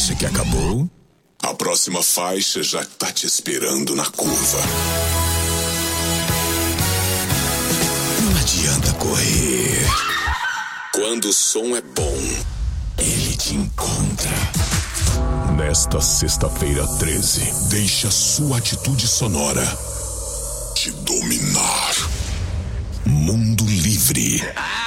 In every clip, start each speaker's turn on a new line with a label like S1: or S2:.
S1: acha que acabou?
S2: A próxima faixa já tá te esperando na curva.
S1: Não adianta correr.
S2: Quando o som é bom,
S1: ele te encontra.
S2: Nesta sexta-feira 13, deixa sua atitude sonora te dominar. Mundo Livre.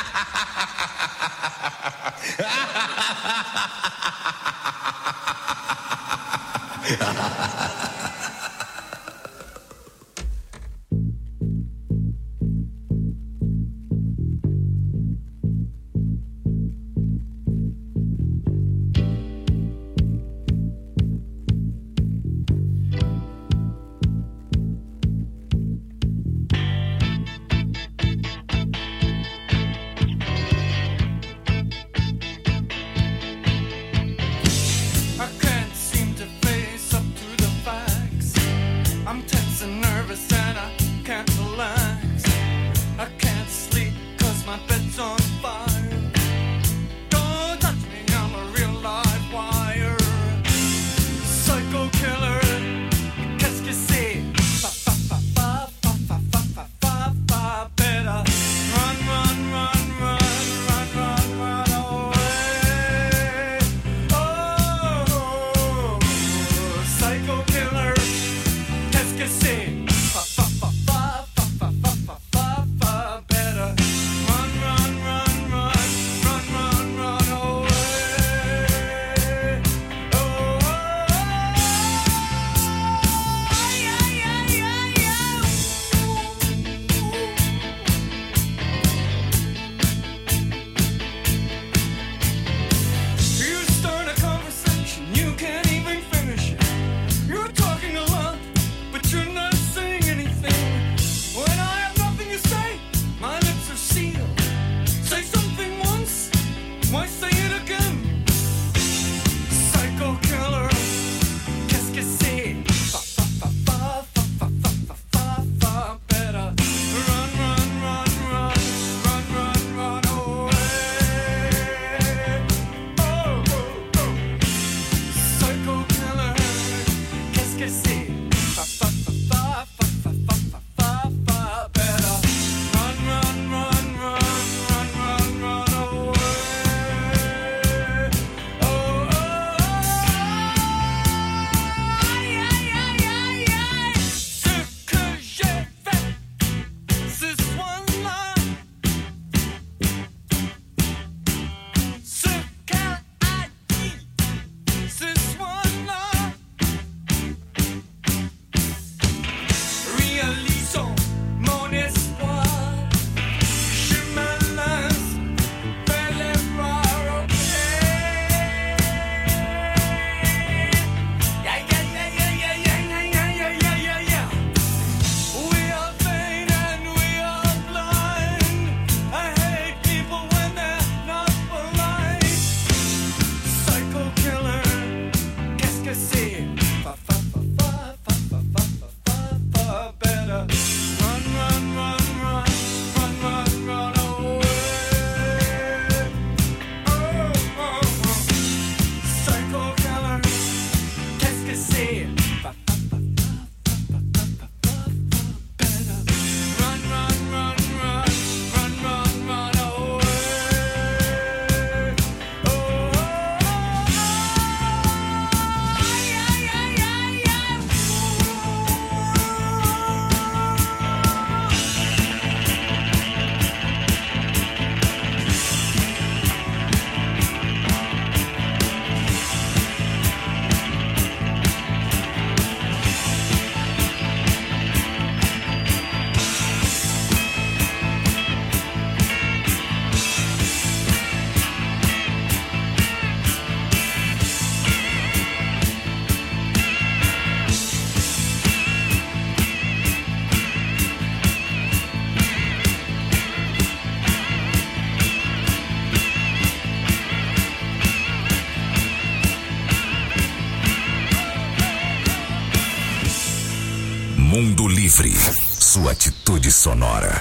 S1: Mundo Livre, sua atitude sonora.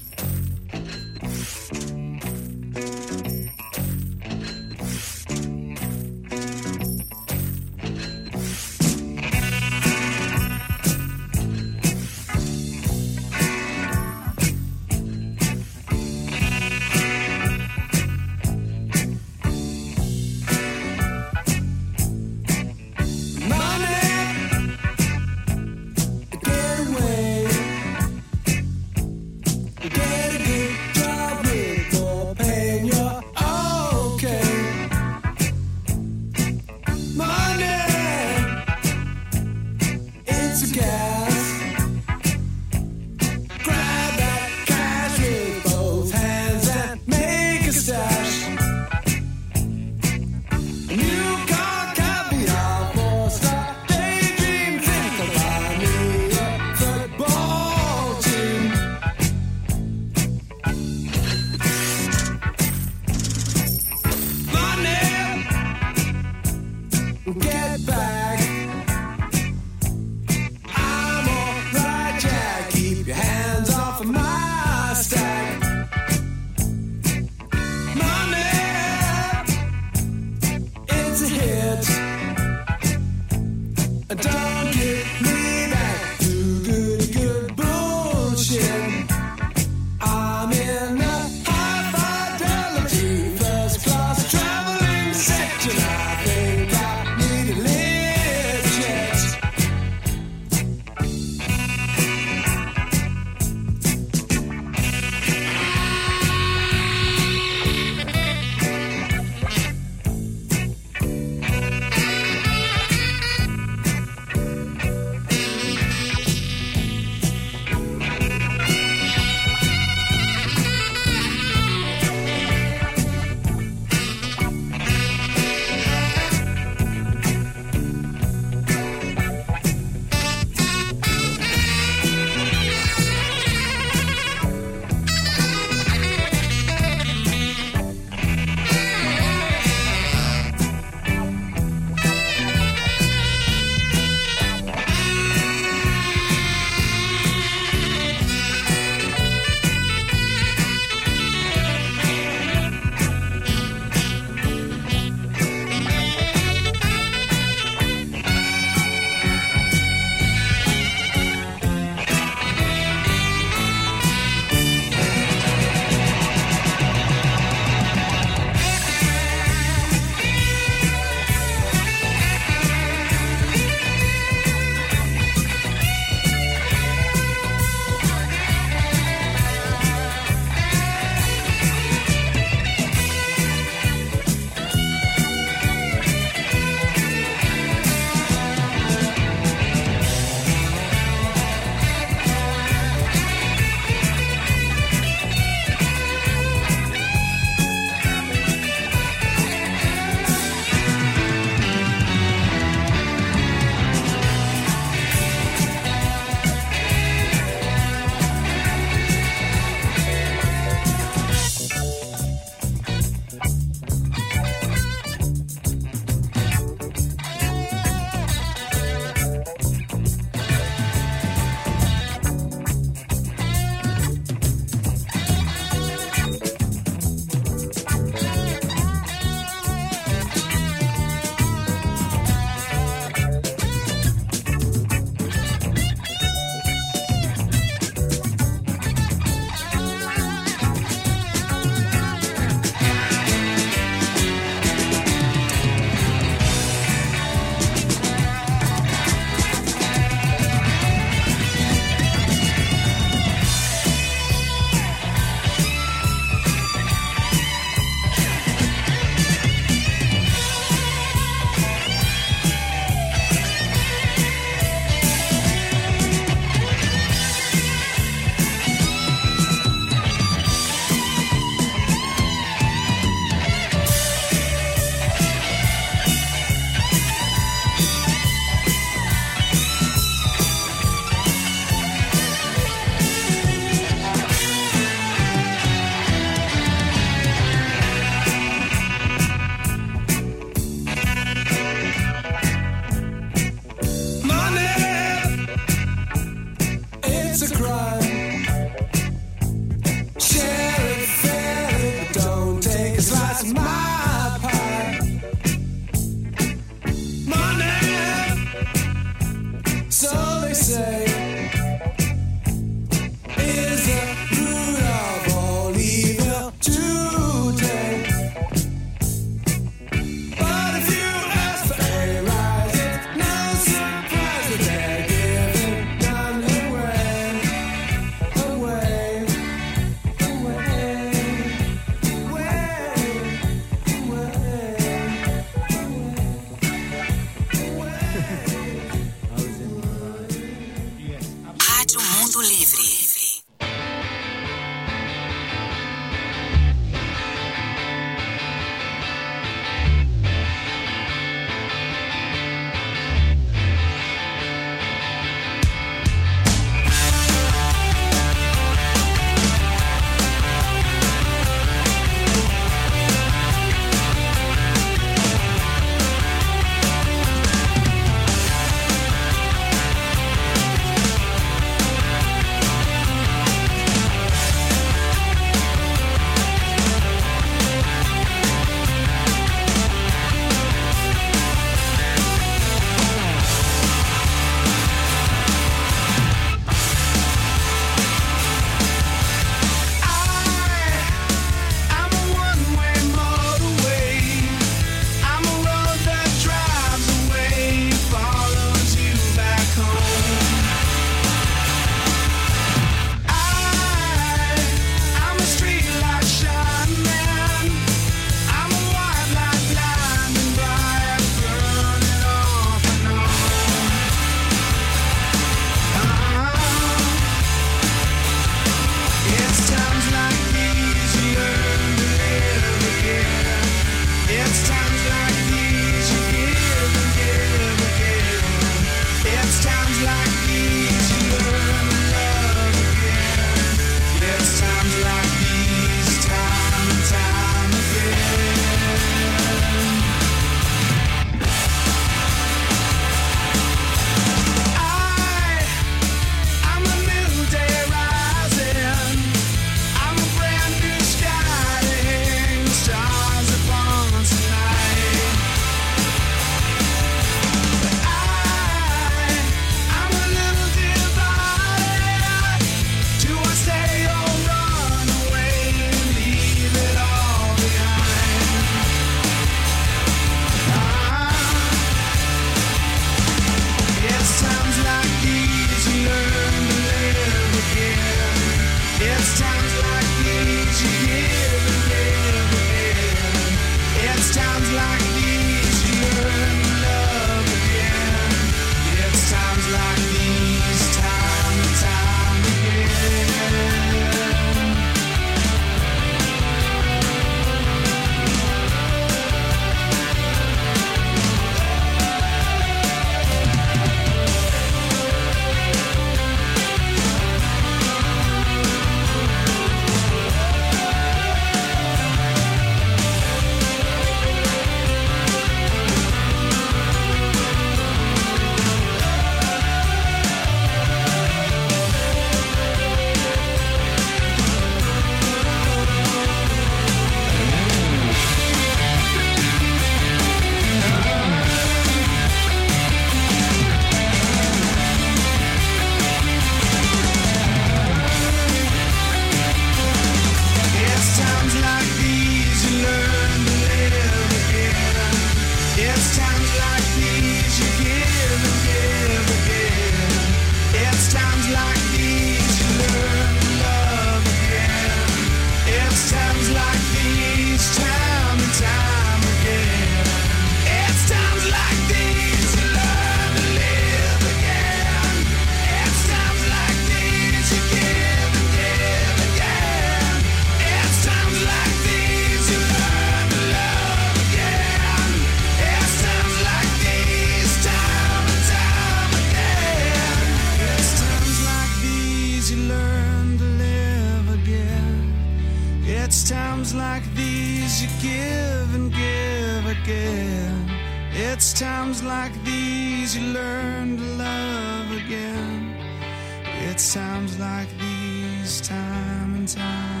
S3: times like these you give and give again. It's times like these you learn to love again. It's times like these, time and time.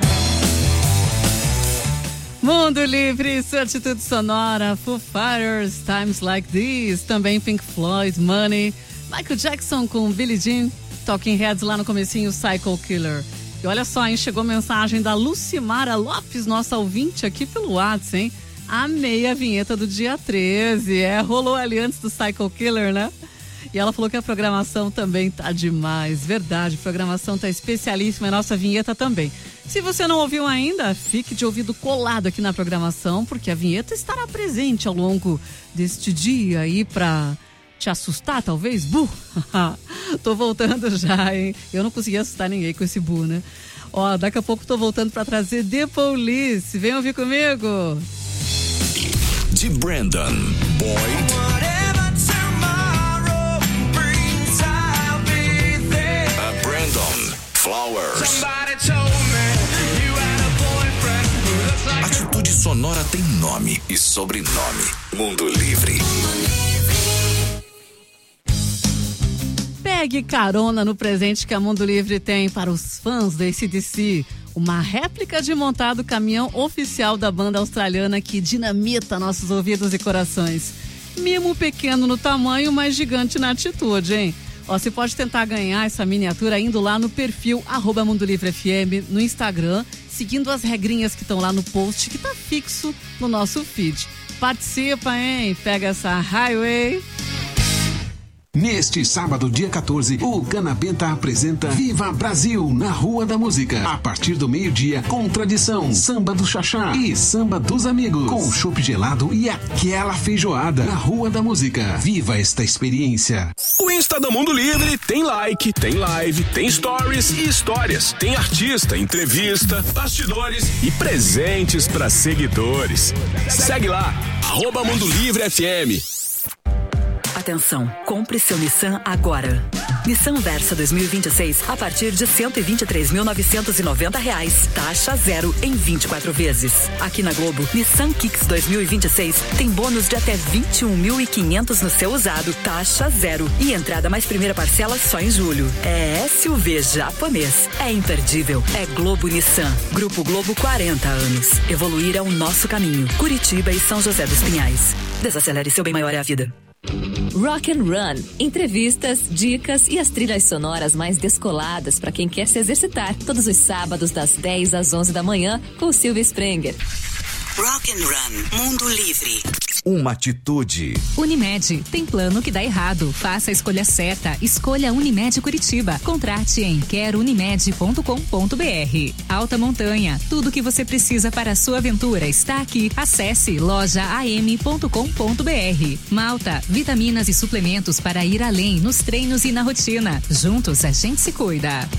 S4: Mundo Livre, sua atitude sonora, Foo Fighters, Times Like These, também Pink Floyd, Money, Michael Jackson com Billie Jean, Talking Heads lá no comecinho, Psycho Killer. E olha só, hein, chegou mensagem da Lucimara Lopes, nossa ouvinte aqui pelo WhatsApp, hein? Amei a vinheta do dia 13, rolou ali antes do Psycho Killer, né? E ela falou que a programação também tá demais, verdade, a programação tá especialíssima, a nossa vinheta também. Se você não ouviu ainda, fique de ouvido colado aqui na programação, porque a vinheta estará presente ao longo deste dia aí pra te assustar, talvez, Bu? Tô voltando já, hein? Eu não consegui assustar ninguém com esse Bu, né? Ó, daqui a pouco tô voltando pra trazer The Police. Vem ouvir comigo.
S1: De Brandon Boyd. A Brandon Flowers. Atitude sonora tem nome e sobrenome. Mundo Livre.
S4: Pegue carona no presente que a Mundo Livre tem para os fãs da AC/DC. Uma réplica de montado caminhão oficial da banda australiana que dinamita nossos ouvidos e corações. Mimo pequeno no tamanho, mas gigante na atitude, hein? Ó, você pode tentar ganhar essa miniatura indo lá no perfil @MundoLivreFM no Instagram, seguindo as regrinhas que estão lá no post que tá fixo no nosso feed. Participa, hein? Pega essa highway.
S5: Neste sábado, dia 14, o Canabenta apresenta Viva Brasil na Rua da Música. A partir do meio-dia, com tradição, samba do Xaxá e samba dos amigos. Com chopp gelado e aquela feijoada na Rua da Música. Viva esta experiência.
S6: O Insta do Mundo Livre tem like, tem live, tem stories e histórias. Tem artista, entrevista, bastidores e presentes para seguidores. Segue lá, @MundoLivreFM.
S7: Atenção, compre seu Nissan agora. Nissan Versa 2026 a partir de R$123.990, taxa zero em 24 vezes. Aqui na Globo, Nissan Kicks 2026 tem bônus de até R$21.500 no seu usado, taxa zero e entrada mais primeira parcela só em julho. É SUV japonês, é imperdível, é Globo Nissan. Grupo Globo, 40 anos. Evoluir é o nosso caminho. Curitiba e São José dos Pinhais. Desacelere, seu bem maior é a vida.
S8: Rock and Run, entrevistas, dicas e as trilhas sonoras mais descoladas para quem quer se exercitar. Todos os sábados das 10 às 11 da manhã com Silvia Sprenger.
S9: Rock and Run, Mundo Livre.
S1: Uma atitude.
S10: Unimed, tem plano que dá errado. Faça a escolha certa. Escolha Unimed Curitiba. Contrate em querounimed.com.br. Alta Montanha, tudo que você precisa para a sua aventura está aqui. Acesse lojaam.com.br. Malta, vitaminas e suplementos para ir além nos treinos e na rotina. Juntos a gente se cuida.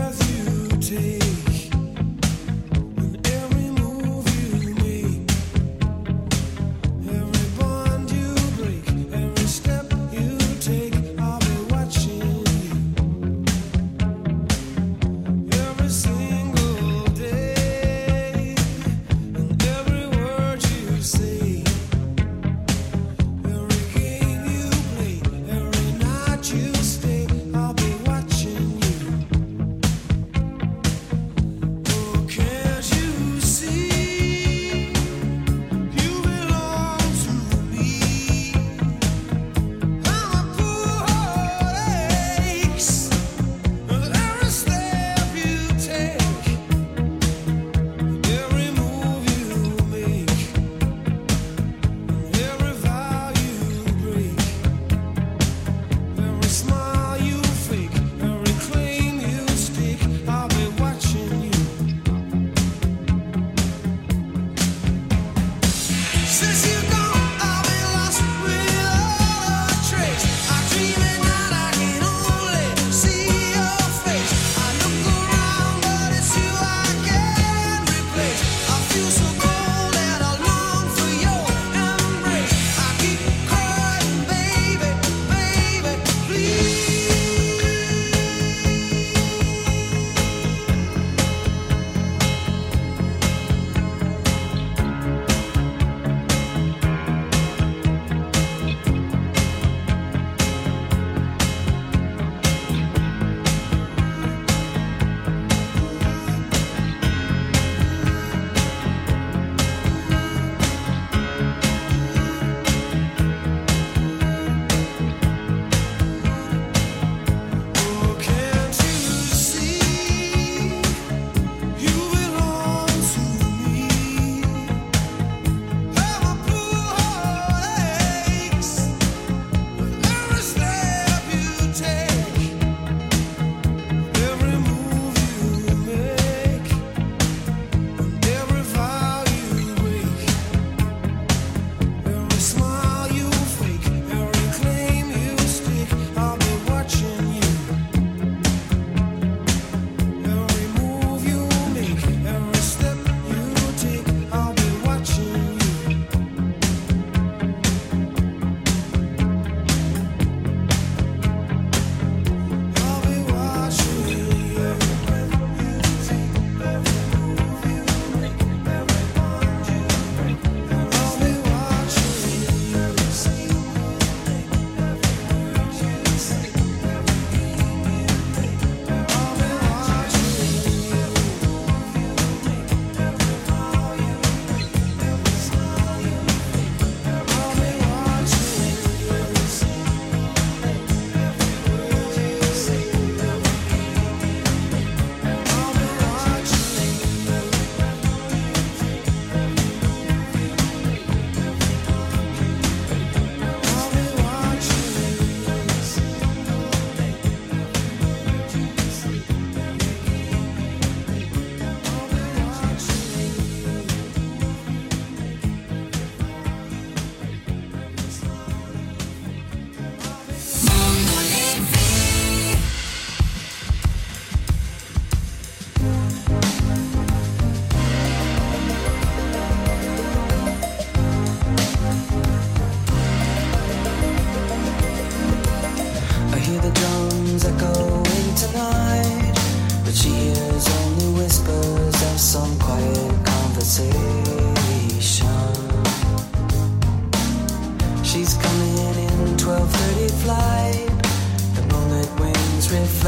S3: Every move you make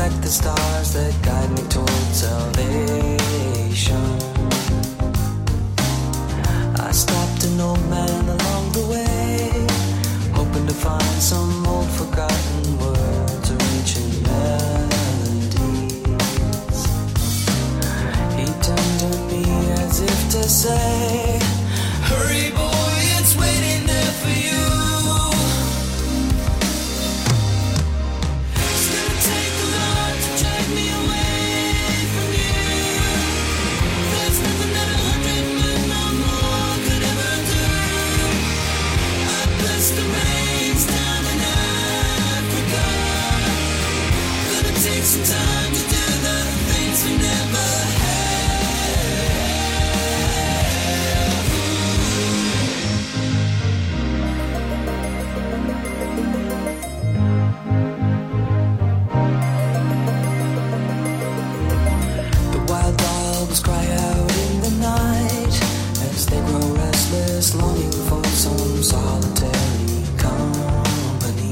S11: like the stars that guide me towards salvation. I stopped an old man along the way, hoping to find some old forgotten words or ancient melodies. He turned to me as if to say, hurry boy, it's waiting there for you. It's gonna take a lot to drag me away from you. There's nothing that 100 men or more could ever do. I bless the rains down in Africa. Gonna take some time to do the things we never had. Cry out in the night as they grow restless, longing for some solitary company.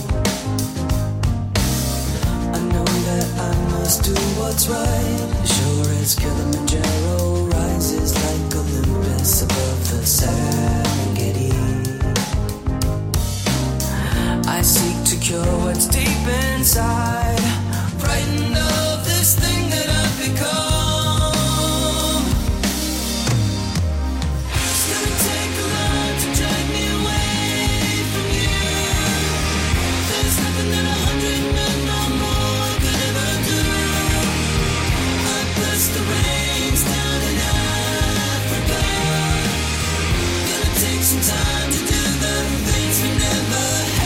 S11: I know that I must do what's right, sure as Kilimanjaro rises like Olympus above the Serengeti. I seek to cure what's deep inside, frightened of this thing that I've become. Time to do the things we never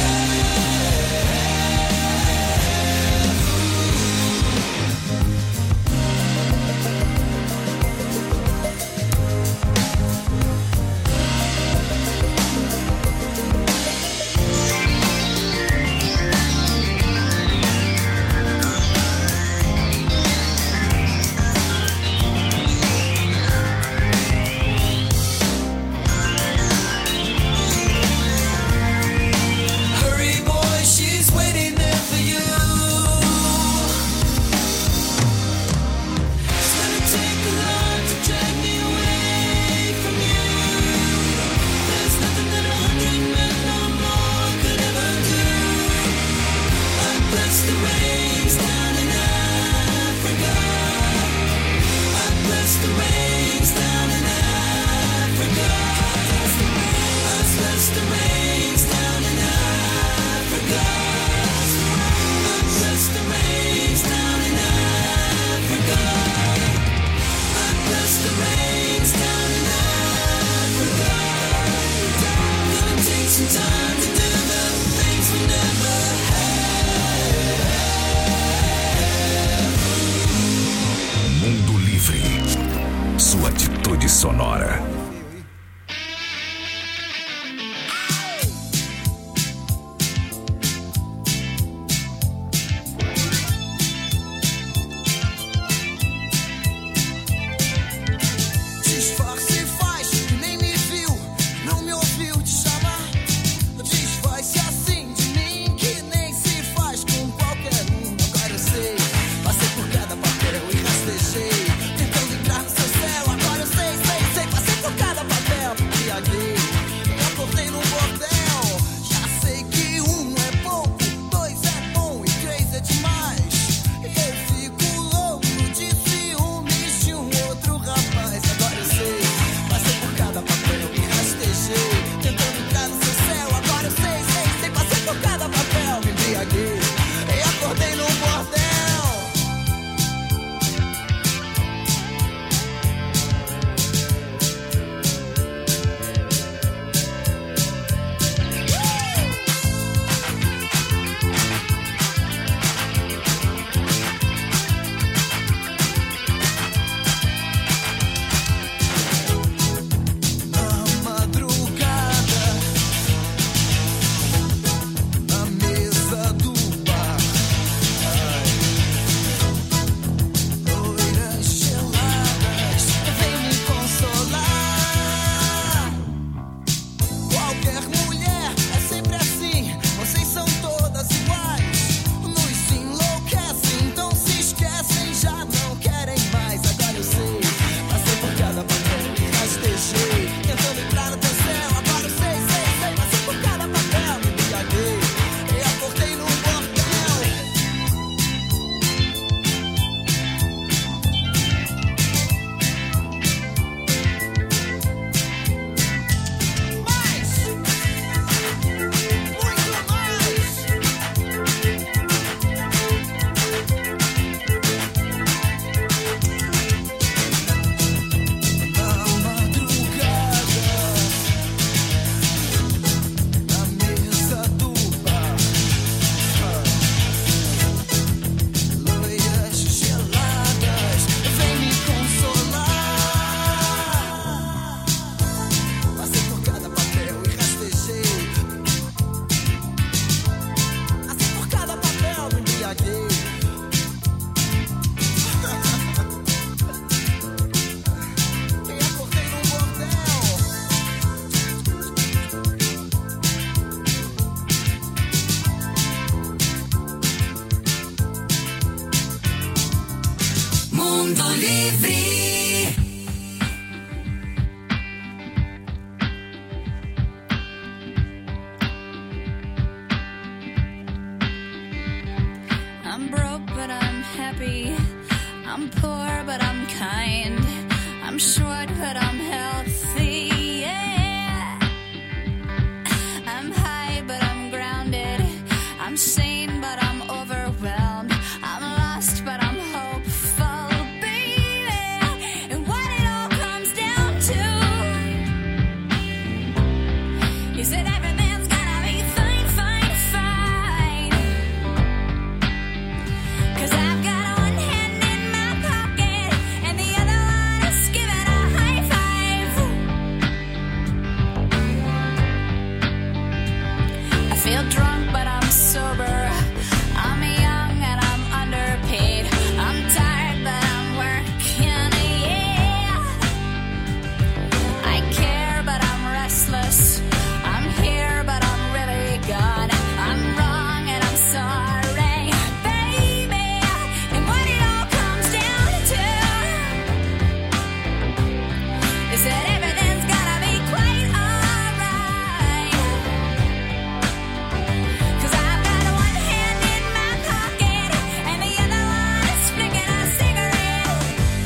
S1: Sonora.
S12: Passei por cada papel e rastejei, tentando entrar no seu céu. Agora eu sei, sei, sei, passei
S9: Mundo Livre.
S12: I'm broke, but I'm happy. I'm poor, but I'm kind. I'm short, but I'm healthy. Yeah. I'm high, but I'm grounded. I'm sane, but I'm overwhelmed. I'm lost, but I'm hopeful, baby. And what it all comes down to is that everything's gonna be fine, fine, fine. 'Cause I've got one hand in my pocket and the other one is giving a high five. I feel drunk, but I'm sober. I'm young and I'm underpaid. I'm tired, but I'm working, yeah. I care, but I'm restless. I'm here, but I'm really gone. I'm wrong and I'm sorry, baby. And what it all comes down to is that everything's gonna be quite alright. 'Cause I've got one hand in my pocket and the other one is flicking a cigarette.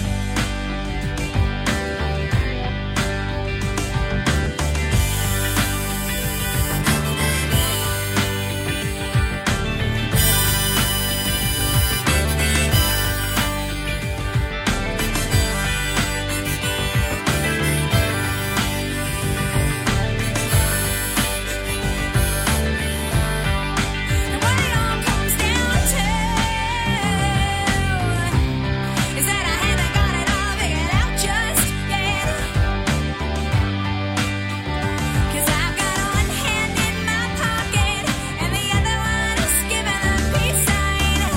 S12: And what it all comes down to is that I haven't got it all figured out just yet. 'Cause I've got one hand in my pocket and the other one is giving a peace sign.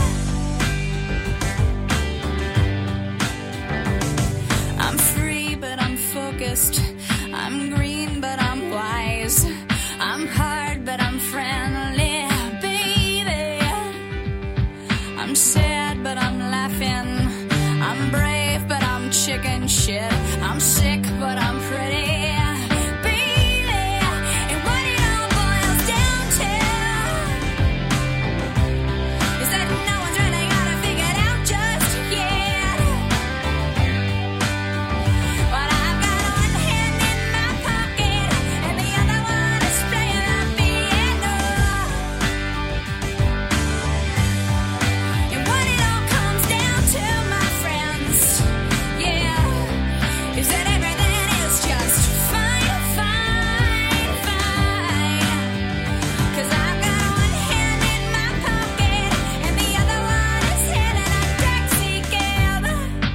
S12: I'm free, but I'm focused. I'm green, but I'm wise. I'm hard, but I'm friendly, baby. I'm sad, but I'm laughing. I'm brave, but I'm chicken shit. I'm sick, but I'm pretty, baby. And what it all boils down to is that no one's really got it figured out just yet. But I've got one hand in my pocket and the other one is playing the piano. And what it all comes down to, my friends, yeah, is that everything is just fine, fine, fine. 'Cause I've got one hand in my pocket and the other one is hailing a taxi cab.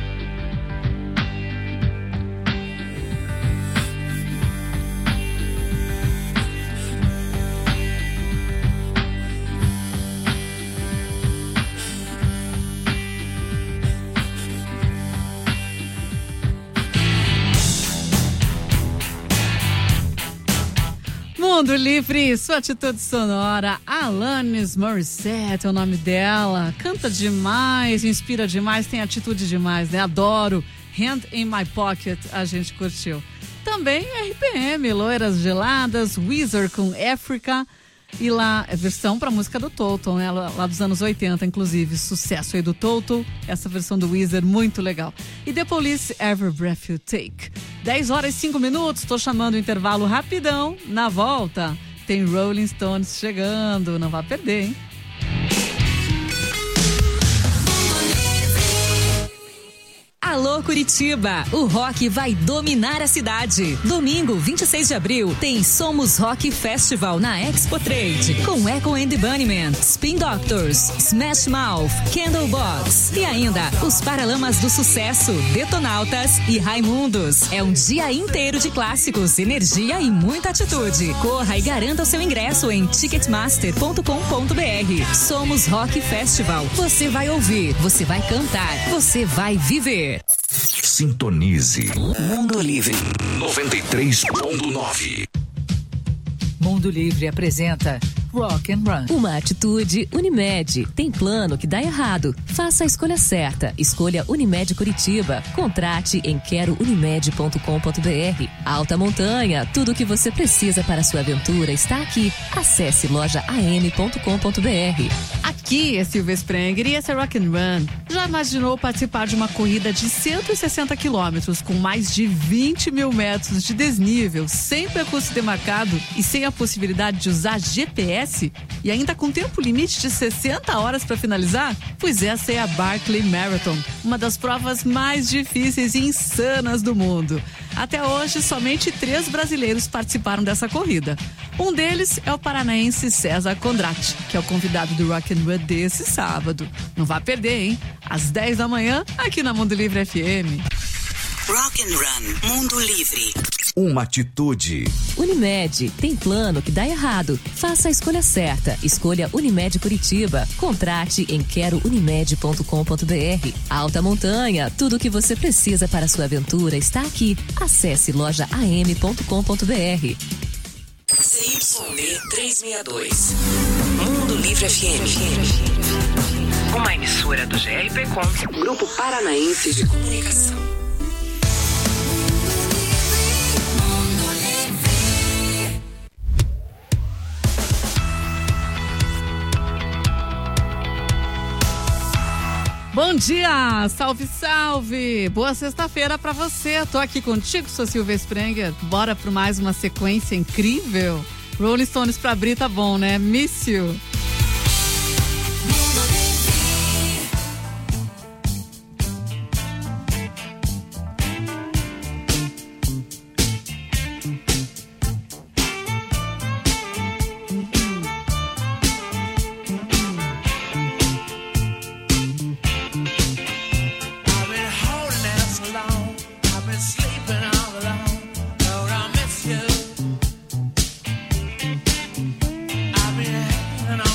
S4: Mundo Livre, sua atitude sonora. Alanis Morissette é o nome dela. Canta demais, inspira demais, tem atitude demais, né? Adoro. Hand in My Pocket, a gente curtiu. Também RPM, Loiras Geladas, Weezer com Africa. E lá, é versão pra música do Toto, né? Lá dos anos 80, inclusive. Sucesso aí do Toto. Essa versão do Weezer, muito legal. E The Police, Every Breath You Take. 10h05, tô chamando o intervalo rapidão. Na volta, tem Rolling Stones chegando. Não vai perder, hein?
S10: Alô Curitiba, o rock vai dominar a cidade. Domingo, 26 de abril, tem Somos Rock Festival na Expo Trade, com Echo and the Bunnymen, Spin Doctors, Smash Mouth, Candlebox e ainda os Paralamas do Sucesso, Detonautas e Raimundos. É um dia inteiro de clássicos, energia e muita atitude. Corra e garanta o seu ingresso em ticketmaster.com.br. Somos Rock Festival. Você vai ouvir, você vai cantar, você vai viver.
S1: Sintonize. Mundo Livre 93.9.
S13: Mundo Livre apresenta
S10: Rock and Run.
S8: Uma atitude Unimed. Tem plano que dá errado. Faça a escolha certa. Escolha Unimed Curitiba. Contrate em querounimed.com.br. Alta montanha. Tudo o que você precisa para a sua aventura está aqui. Acesse lojaam.com.br.
S4: Aqui é Silvia Sprenger e esse é Rock and Run. Já imaginou participar de uma corrida de 160 quilômetros com mais de 20 mil metros de desnível, sem percurso demarcado e sem a possibilidade de usar GPS? E ainda com tempo limite de 60 horas para finalizar? Pois essa é a Barkley Marathon, uma das provas mais difíceis e insanas do mundo. Até hoje, somente 3 brasileiros participaram dessa corrida. Um deles é o paranaense César Condrati, que é o convidado do Rock and Run desse sábado. Não vá perder, hein? Às 10 da manhã, aqui na Mundo Livre FM.
S9: Rock and Run, Mundo Livre.
S1: Uma atitude.
S8: Unimed. Tem plano que dá errado. Faça a escolha certa. Escolha Unimed Curitiba. Contrate em querounimed.com.br. Alta montanha. Tudo o que você precisa para a sua aventura está aqui. Acesse lojaam.com.br.
S9: CYB 362. Mundo Livre FM.
S13: Uma emissora do GRPcom, Grupo Paranaense de Comunicação.
S4: Bom dia, salve, salve! Boa sexta-feira pra você. Tô aqui contigo, sou Silvia Sprenger. Bora pro mais uma sequência incrível. Rolling Stones pra abrir tá bom, né? Miss You.
S11: And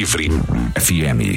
S1: Livre FM.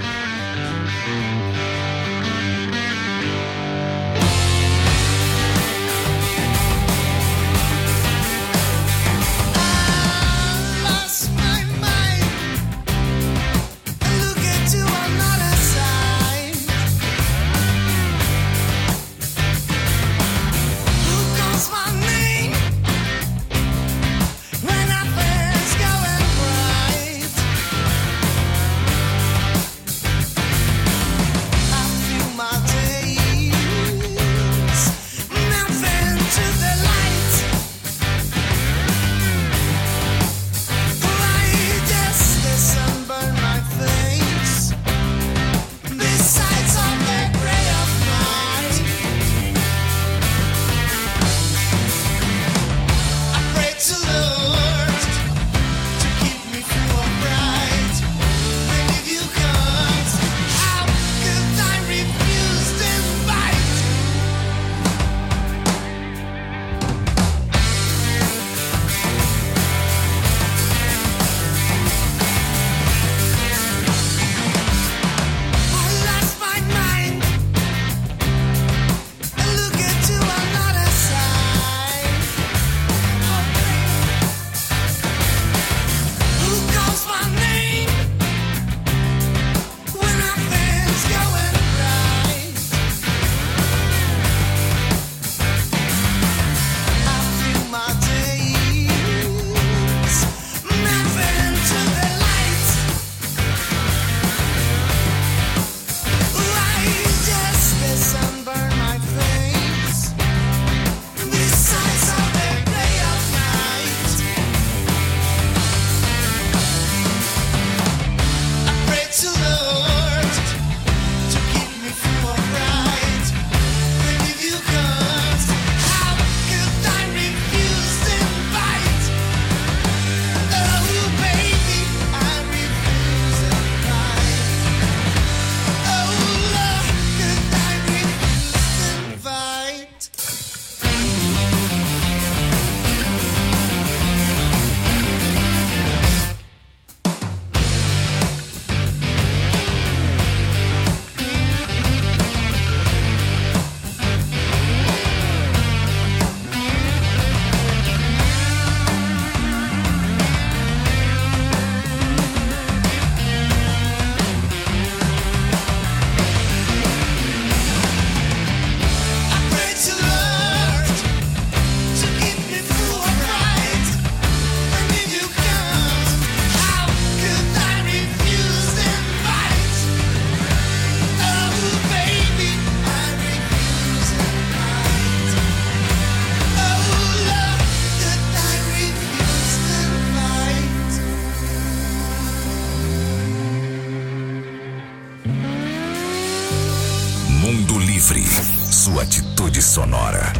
S1: Mundo Livre, sua atitude sonora.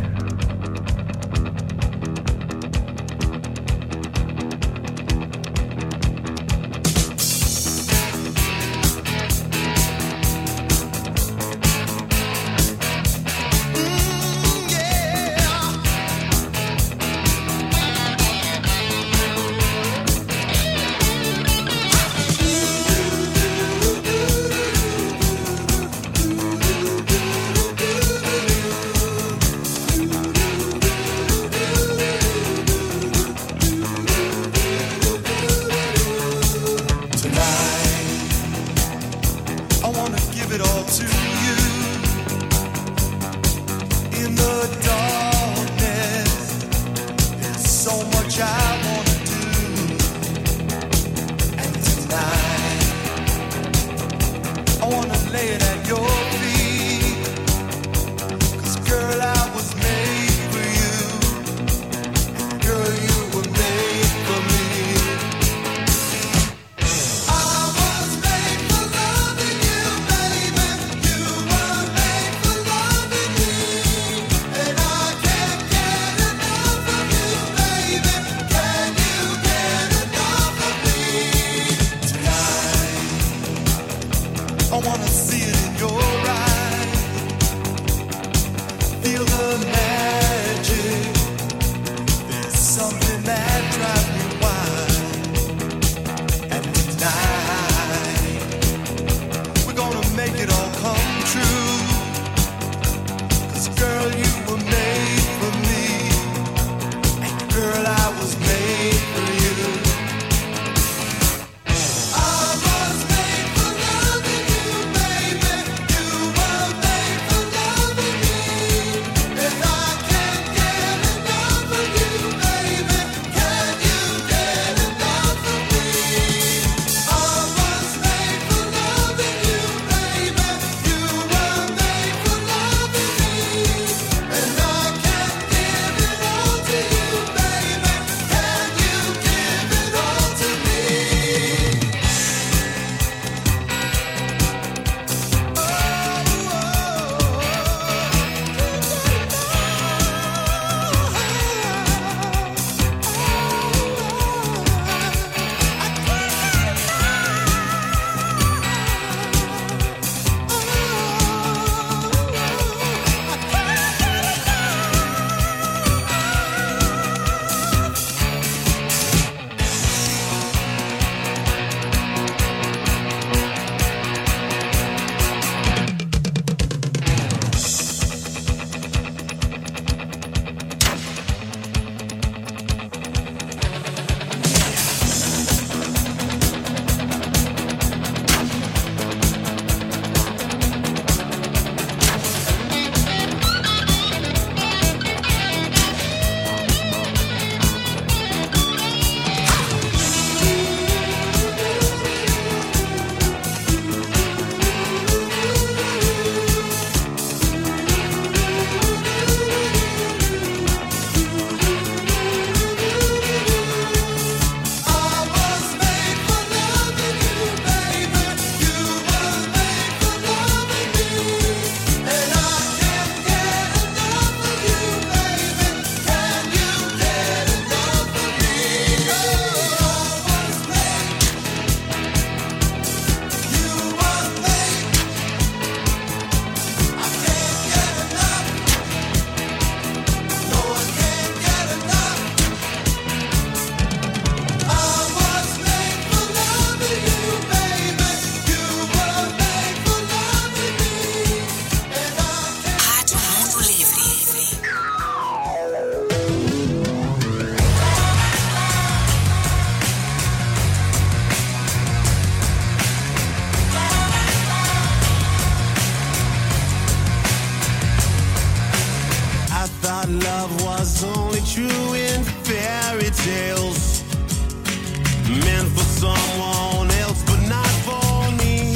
S3: thought love was only true in fairy tales, meant for someone else but not for me.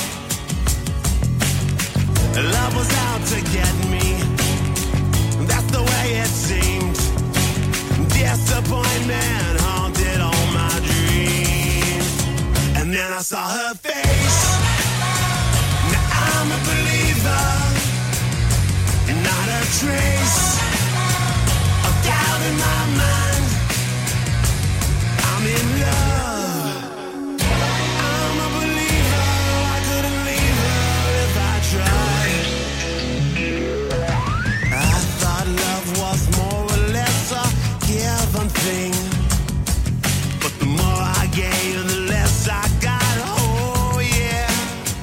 S3: Love was out to get me, that's the way it seemed. Disappointment haunted all my dreams. And then I saw her face. Now I'm a believer, not a trace of doubt in my mind. I'm in love, I'm a believer. I couldn't leave her if I tried. I thought love was more or less a given thing, but the more I gave, the less I got. Oh yeah.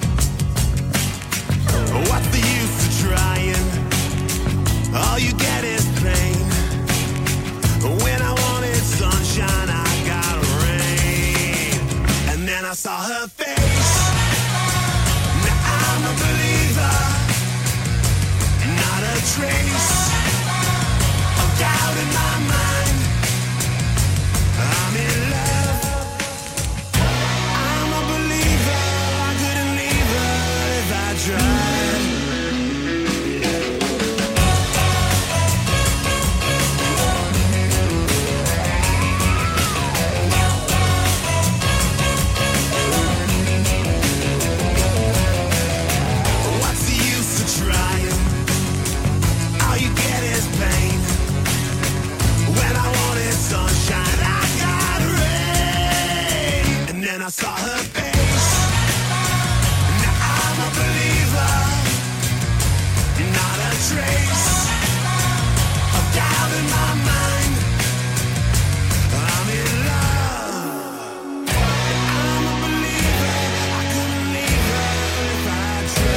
S3: What's the use of trying? All you get is pain. When I wanted sunshine, I got rain. And then I saw her face. Now I'm a believer, not a trace of doubt in my mind. I'm in love, I'm a believer. I couldn't leave her if I tried. What's the use of trying? All you get is pain. When I wanted sunshine, I got rain. And then I saw her face. Now I'm a believer, not a trace of doubt in my mind. I'm in love, I'm a believer. I couldn't leave her if I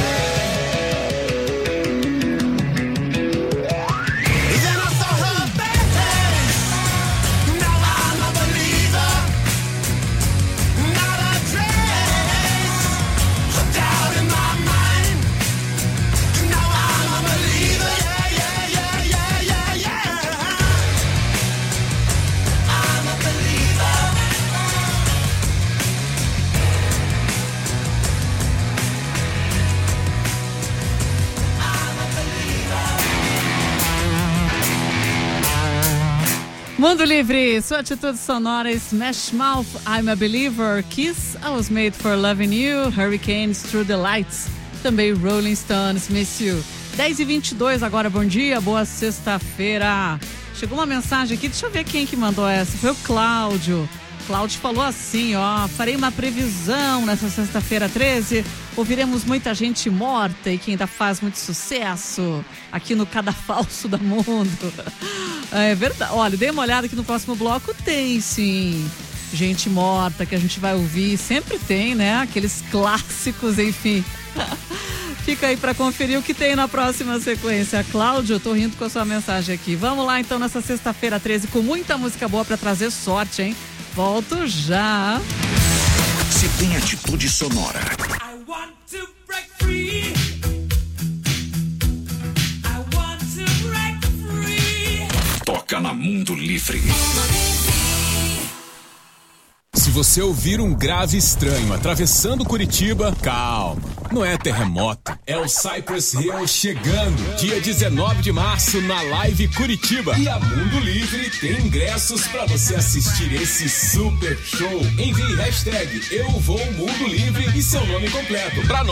S3: tried. Then I saw her face. Now I'm a believer, not a trace of doubt in my mind. Now I'm a believer, yeah, yeah, yeah, yeah, yeah. I'm a believer.
S4: Mundo Livre, sua atitude sonora, Smash Mouth, I'm a Believer, Kiss, I Was Made for Loving You, Hurricanes, Through the Lights, também Rolling Stones, Miss You. 10h22 agora, bom dia, boa sexta-feira. Chegou uma mensagem aqui, deixa eu ver quem que mandou essa, foi o Cláudio. Cláudio falou assim, ó, farei uma previsão nessa sexta-feira 13, ouviremos muita gente morta e que ainda faz muito sucesso aqui no Cadafalso da Mundo. É verdade, olha, dei uma olhada aqui no próximo bloco, tem sim gente morta que a gente vai ouvir, sempre tem, né, aqueles clássicos, enfim. Fica aí pra conferir o que tem na próxima sequência. Cláudio, eu tô rindo com a sua mensagem aqui. Vamos lá então nessa sexta-feira 13 com muita música boa pra trazer sorte, hein? Volto já.
S1: Se tem atitude sonora,
S11: I want to break free. I want to break free.
S1: toca na Mundo Livre.
S6: Se você ouvir um grave estranho atravessando Curitiba, calma, não é terremoto, é o Cypress Hill chegando, dia 19 de março na Live Curitiba. E a Mundo Livre tem ingressos pra você assistir esse super show. Envie hashtag Eu Vou Mundo Livre e seu nome completo pra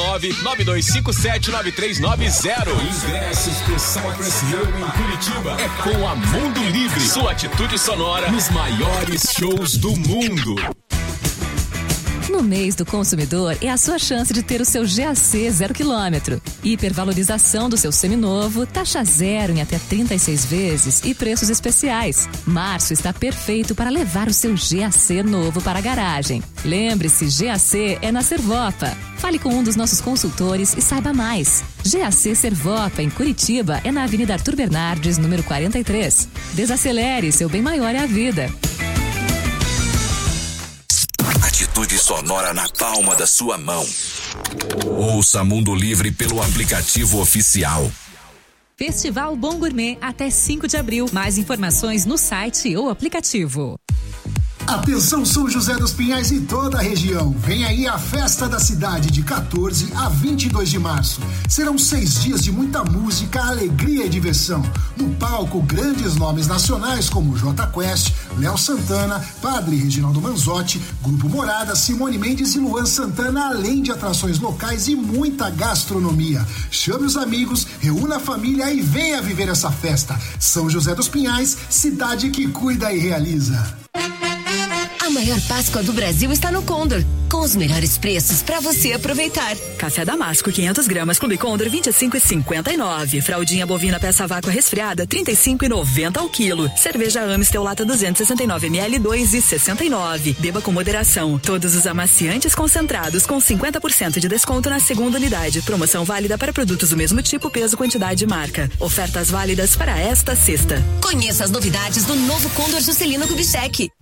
S6: 992579390. Ingressos pro Cypress Hill em Curitiba é com a Mundo Livre, sua atitude sonora nos maiores shows do mundo.
S8: No mês do consumidor é a sua chance de ter o seu GAC 0 km. Hipervalorização do seu seminovo, taxa zero em até 36 vezes e preços especiais. Março está perfeito para levar o seu GAC novo para a garagem. Lembre-se, GAC é na Servopa. Fale com um dos nossos consultores e saiba mais. GAC Servopa, em Curitiba, é na Avenida Arthur Bernardes, número 43. Desacelere, seu bem maior é a vida.
S1: Atitude sonora na palma da sua mão. Ouça Mundo Livre pelo aplicativo oficial.
S10: Festival Bom Gourmet até 5 de abril. Mais informações no site ou aplicativo.
S14: Atenção São José dos Pinhais e toda a região. Vem aí a Festa da Cidade de 14 a 22 de março. Serão 6 dias de muita música, alegria e diversão. No palco, grandes nomes nacionais como Jota Quest, Léo Santana, Padre Reginaldo Manzotti, Grupo Morada, Simone Mendes e Luan Santana, além de atrações locais e muita gastronomia. Chame os amigos, reúna a família e venha viver essa festa. São José dos Pinhais, cidade que cuida e realiza.
S15: A maior Páscoa do Brasil está no Condor, com os melhores preços para você aproveitar.
S7: Café Damasco, 500 gramas, Clube Condor, 25,59. Fraldinha bovina peça vácuo resfriada, 35,90 ao quilo. Cerveja Amstel lata 269 ml, 2,69. Beba com moderação. Todos os amaciantes concentrados com 50% de desconto na segunda unidade. Promoção válida para produtos do mesmo tipo, peso, quantidade e marca. Ofertas válidas para esta sexta.
S15: Conheça as novidades do novo Condor Juscelino Kubitschek.